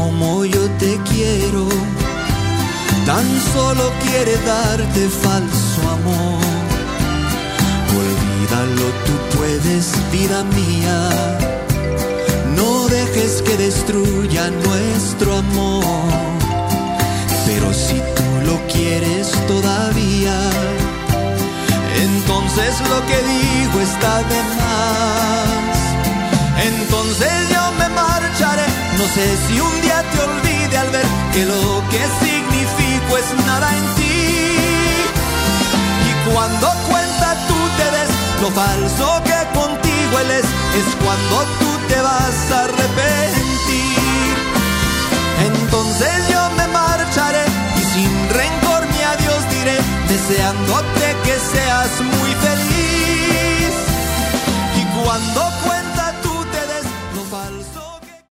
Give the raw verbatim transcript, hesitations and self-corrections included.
como yo te quiero, tan solo quiere darte falso amor. Olvídalo, tú puedes, vida mía, no dejes que destruya nuestro amor. Pero si tú lo quieres todavía, entonces lo que digo está de más. Entonces yo me marcharé, no sé si un día te olvide al ver que lo que significo es nada en ti. Y cuando cuenta tú te des lo falso que contigo él es, es cuando tú te vas a arrepentir. Entonces yo me marcharé y sin rencor mi adiós diré, deseándote que seas muy